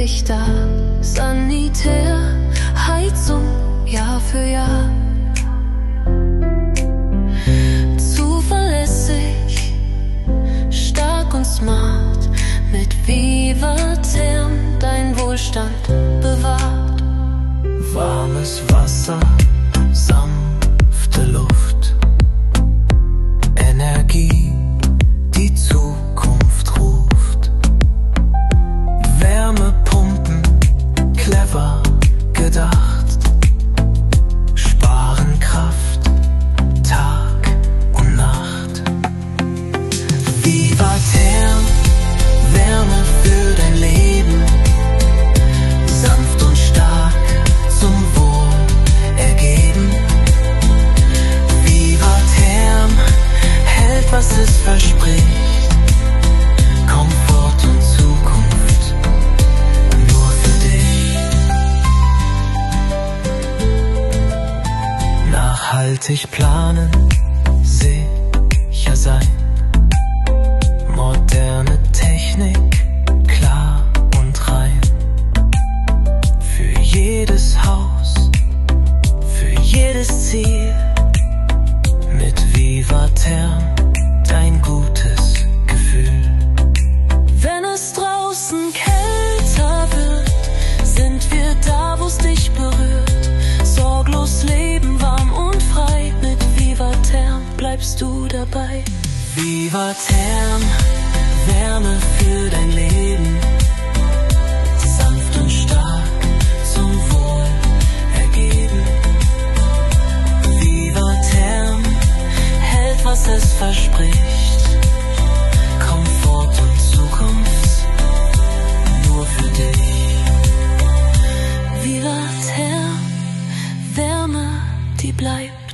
ich da. Sanitär, Heizung, Jahr für Jahr. Zuverlässig, stark und smart. Mit Vivatherm dein Wohlstand bewahrt. Warmes Wasser, sanfte Luft, Energie, die Zukunft ruft. Wärmepumpen, clever gedacht, sparen Kraft, Tag und Nacht. Vivatherm, Wärme für dein Leben, sanft und stark, zum Wohlergeben. Vivatherm hält, was es verspricht, Komfort und Zukunft nur für dich. Nachhaltig planen, sicher sein, moderne Technik, klar und rein. Für jedes Haus, für jedes Ziel, mit Vivatherm dein gutes Gefühl. Wenn es draußen kälter wird, sind wir da, wo's dich berührt. Sorglos leben, warm und frei. Mit Vivatherm bleibst du dabei. Vivatherm, Wärme für dein Leben, sanft und stark, zum Wohlergeben. Vivatherm hält, was es verspricht, Komfort und Zukunft nur für dich. Vivatherm, Wärme, die bleibt.